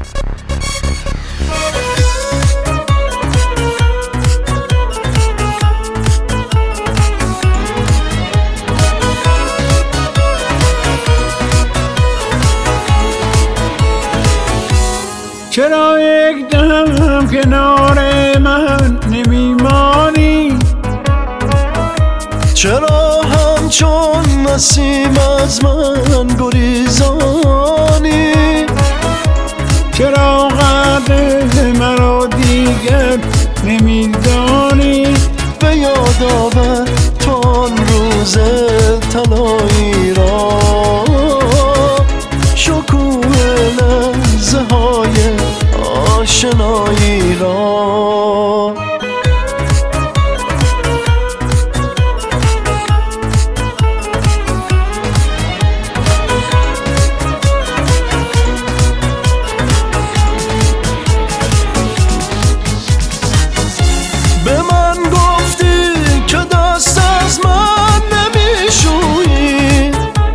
چرا یک دم کنار من نمیمانی؟ چرا همچون نسیم از من گریزانی؟ چرا قدر مرا دیگر نمیدانی؟ به یاد آور تو آن روز طلایی را، شکوه لحظه های آشنایی را. به من گفتی که دست از من نمیشویی،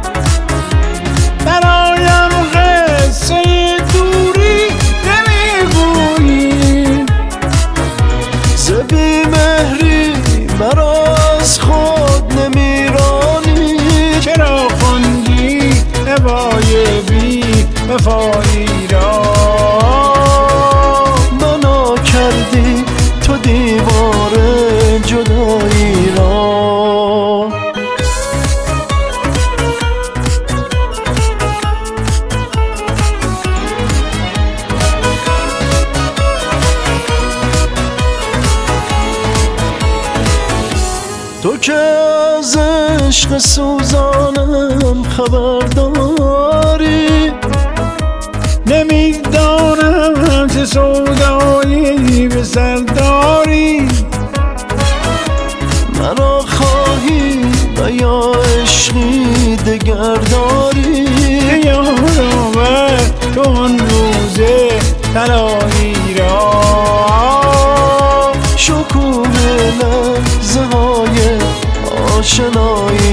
برایم قصه دوری نمیگویی، ز بی‌مهری مرا از خود نمیرانی. چرا خوندی نوای بی وفایی را؟ بنا کردی تو دیوار جدایی را. تو که از عشق سوزانم خبرداری، نمیدانم چه سودایی به سر داری. مرا خواهی و یا عشقی دگرداری. یاد آور تو آن روز طلایی را، شکوه لحظه های آشنایی